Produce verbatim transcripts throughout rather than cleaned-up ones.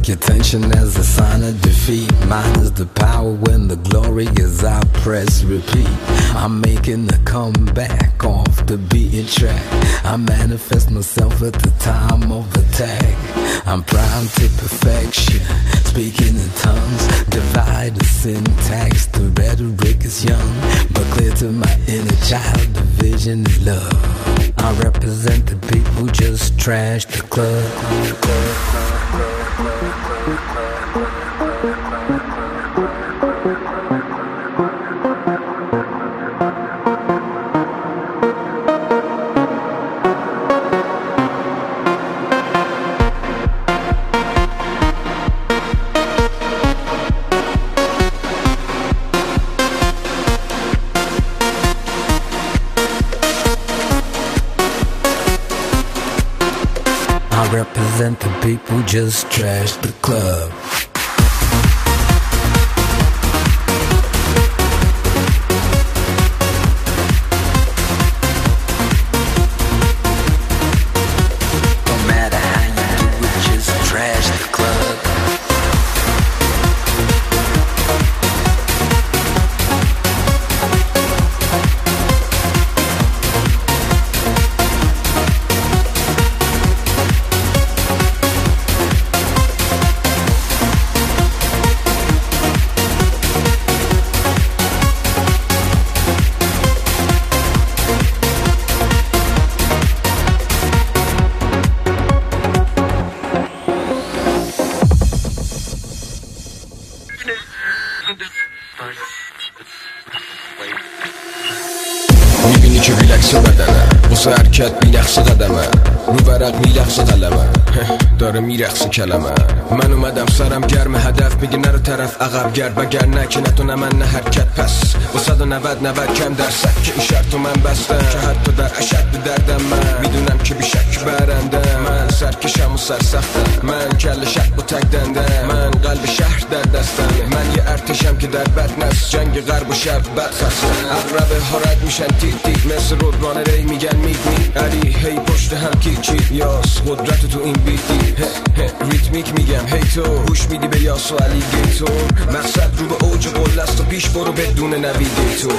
Take your tension as a sign of defeat. Mine is the power when the glory is I press repeat. I'm making a comeback off the beaten track. I manifest myself at the time of attack. I'm proud to perfection, speaking in tongues. Divide the syntax, the rhetoric is young, but clear to my inner child, the vision is love. I represent the people who just trash the club. I represent the people who just trash the club. No matter how you do it, just trash the club. میبینی که ریلکس بدنه واسه حرکت بیلخصه قدمه رو ورق میلخصه قلمه داره میرخصه کلمه من اومدم سرم گرم هدف میگه نرو طرف عقب گرد وگر نه که نتونه من نه حرکت پس با صد و نود نود کم درصد که این شرطو من بستم که حتی در اشد دردم من میدونم که بیشک برنده من سرکشم و سرسختم من کل شک با تک دنده من قلب شهر در دستم من یه ارتشم که در بد نست جنگ غرب و شب بد خستم اقربه ها رد میشن تیت تیت مثل رودمان ری میگن میگ میگ علی هی پشت هم کی چی یاس قدرت تو این بیتی ریتمیک میگم هی تو گوش میدی به یاس و علی گیتو مقصد رو به اوج قله است و پیش برو بدون نویگیتور.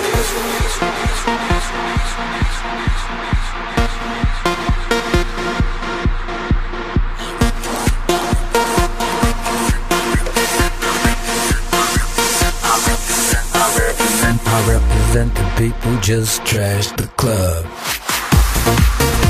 I represent the people who just trash the club.